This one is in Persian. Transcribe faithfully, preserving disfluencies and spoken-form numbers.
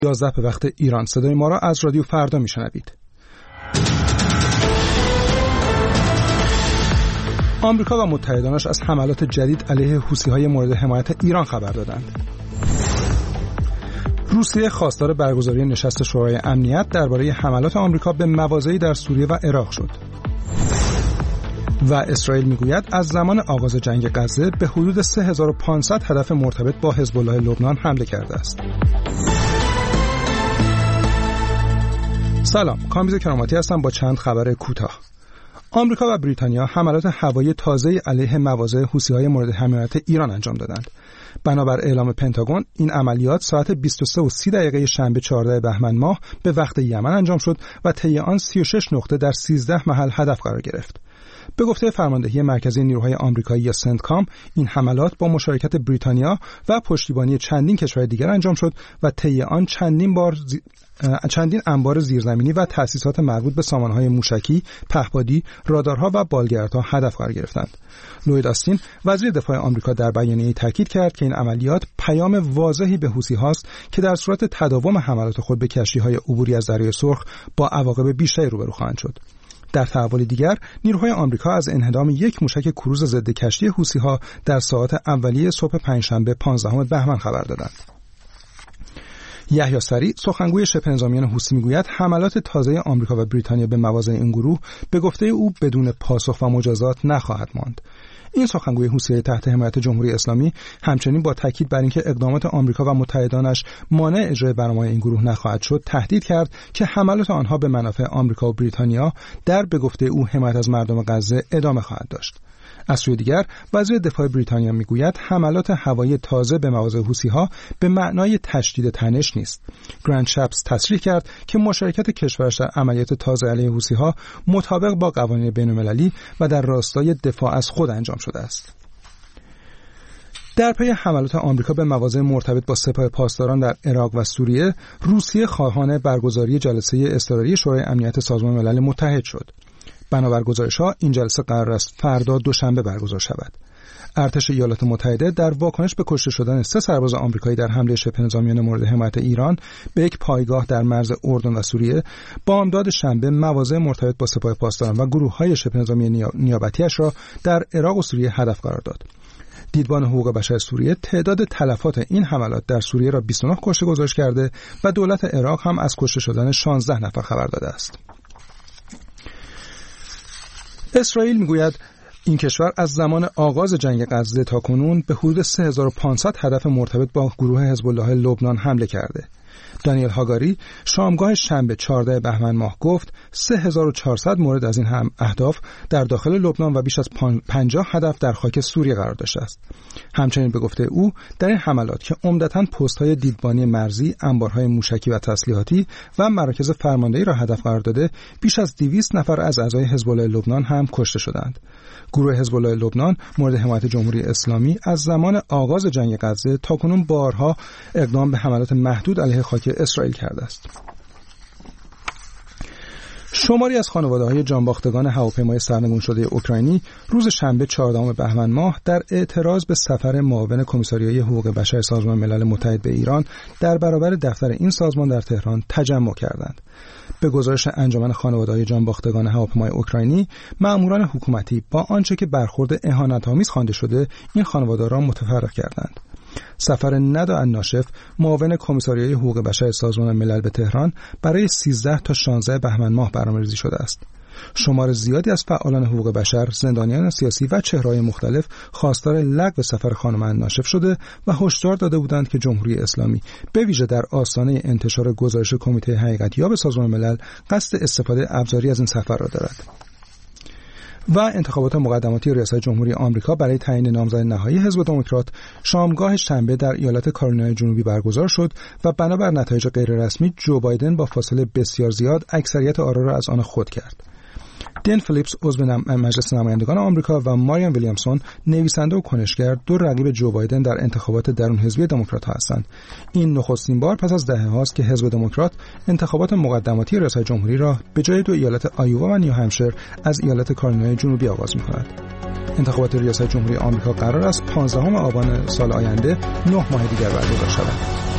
یازده به وقت ایران. صدای ما را از رادیو فردا میشنوید. آمریکا و متحدانش از حملات جدید علیه حوثی‌های مورد حمایت ایران خبر دادند. روسیه خواستار برگزاری نشست شورای امنیت درباره حملات آمریکا به مواضعی در سوریه و عراق شد. و اسرائیل میگوید از زمان آغاز جنگ غزه به حدود سه هزار و پانصد هدف مرتبط با حزب الله لبنان حمله کرده است. سلام، کامبیز کراماتی هستم با چند خبر کوتاه. آمریکا و بریتانیا حملات هوایی تازه‌ای علیه مواضع حوثی‌های مورد حمایت ایران انجام دادند. بنابر اعلام پنتاگون این عملیات ساعت بیست و سه و سی دقیقه شنبه چهاردهم بهمن ماه به وقت یمن انجام شد و طی آن سی و شش نقطه در سیزده محل هدف قرار گرفت. به گفته فرماندهی مرکزی نیروهای آمریکایی یا سنتکام، این حملات با مشارکت بریتانیا و پشتیبانی چندین کشور دیگر انجام شد و طی آن چندین بار زی... چندین انبار زیرزمینی و تأسیسات مربوط به سامانه‌های موشکی، پهپادی، رادارها و بالگردها هدف قرار گرفتند. لوید آستین وزیر دفاع آمریکا در بیانیه‌ای تاکید کرد که این عملیات پیام واضحی به حوثی‌هاست که در صورت تداوم حملات خود به کشتی‌های عبوری از دریای سرخ با عواقب بیشتری روبرو خواهند شد. در تحول دیگر، نیروهای آمریکا از انهدام یک موشک کروز ضد کشتی حوثی‌ها در ساعات اولیه صبح پنجشنبه پانزدهم بهمن خبر دادند. یحیی سری، سخنگوی شبه نظامیان حوثی میگوید حملات تازه آمریکا و بریتانیا به مواضع این گروه به گفته او بدون پاسخ و مجازات نخواهد ماند. این سخنگوی حوثی تحت حمایت جمهوری اسلامی همچنین با تاکید بر اینکه اقدامات آمریکا و متحدانش مانع اجرای برنامه‌های این گروه نخواهد شد، تهدید کرد که حملات آنها به منافع آمریکا و بریتانیا در به گفته او حمایت از مردم غزه ادامه خواهد داشت. از سوی دیگر، وزیر دفاع بریتانیا میگوید حملات هوایی تازه به مواضع حوثی‌ها به معنای تشدید تنش نیست. گرند شپس تصریح کرد که مشارکت کشورش در عملیات تازه علیه حوثی‌ها مطابق با قوانین بین‌المللی و در راستای دفاع از خود انجام شده است. در پی حملات آمریکا به مواضع مرتبط با سپاه پاسداران در عراق و سوریه، روسیه خواهان برگزاری جلسه اضطراری شورای امنیت سازمان ملل متحد شد. بنابر گزارش‌ها این جلسه قرار است فردا دوشنبه برگزار شود. ارتش ایالات متحده در واکنش به کشته شدن سه سرباز آمریکایی در حمله شبه نظامیان مورد حمایت ایران به یک پایگاه در مرز اردن و سوریه، بامداد شنبه مواضع مرتبط با سپاه پاسداران و گروه‌های شبه نظامی نیابتی‌اش را در عراق و سوریه هدف قرار داد. دیدبان حقوق بشر سوریه تعداد تلفات این حملات در سوریه را بیست و نه کشته گزارش کرده و دولت عراق هم از کشته شدن شانزده نفر خبر داده است. اسرائیل میگوید این کشور از زمان آغاز جنگ غزه تا کنون به حدود سه هزار و پانصد هدف مرتبط با گروه حزب الله لبنان حمله کرده. دانیل هاگاری شامگاه شنبه چهاردهم بهمن ماه گفت سه هزار و چهارصد مورد از این هم اهداف در داخل لبنان و بیش از پنجاه هدف در خاک سوریه قرار داشته است. همچنین به گفته او در این حملات که عمدتاً پست‌های دیدبانی مرزی، انبارهای موشکی و تسلیحاتی و مراکز فرماندهی را هدف قرار داده، بیش از دویست نفر از اعضای حزب الله لبنان هم کشته شدند. گروه حزب الله لبنان مورد حمایت جمهوری اسلامی از زمان آغاز جنگ غزه تاکنون بارها اقدام به حملات محدود علیه خاک اسرائیل کرده است. شماری از خانواده‌های جانباختگان هواپیمای سرنگون شده اوکراینی روز شنبه چهاردهم بهمن ماه در اعتراض به سفر معاون کمیساریای حقوق بشر سازمان ملل متحد به ایران در برابر دفتر این سازمان در تهران تجمع کردند. به گزارش انجمن خانواده‌های جانباختگان هواپیمای اوکراینی، مأموران حکومتی با آنچه که برخورد اهانت‌آمیز خوانده شده این خانواده را متفرق کردند. سفر ندا الناشف، معاون کمیساریای حقوق بشر سازمان ملل به تهران، برای سیزده تا شانزده بهمن ماه برنامه‌ریزی شده است. شمار زیادی از فعالان حقوق بشر، زندانیان سیاسی و چهره‌های مختلف خواستار لغو سفر خانم الناشف شده و هشدار داده بودند که جمهوری اسلامی به ویژه در آستانه انتشار گزارش کمیته حقیقت‌یاب سازمان ملل قصد استفاده ابزاری از این سفر را دارد. و انتخابات مقدماتی ریاست جمهوری آمریکا برای تعیین نامزد نهایی حزب دموکرات شامگاه شنبه در ایالت کارولینای جنوبی برگزار شد و بنابر نتایج غیررسمی جو بایدن با فاصله بسیار زیاد اکثریت آرا را از آن خود کرد. دن فلیپس عضو مجلس نمایندگان آمریکا و ماریان ویلیامسون نویسنده و کنشگر دو رقیب جو بایدن در انتخابات درون حزبی دموکرات‌ها هستند. این نخستین بار پس از دهه‌هاست که حزب دموکرات انتخابات مقدماتی ریاست جمهوری را به جای دو ایالت آیووا و نیوهمشیر از ایالت کارولینای جنوبی آغاز می‌کند. انتخابات ریاست جمهوری آمریکا قرار است پانزدهم آبان سال آینده نه ماه دیگر برگزار شود.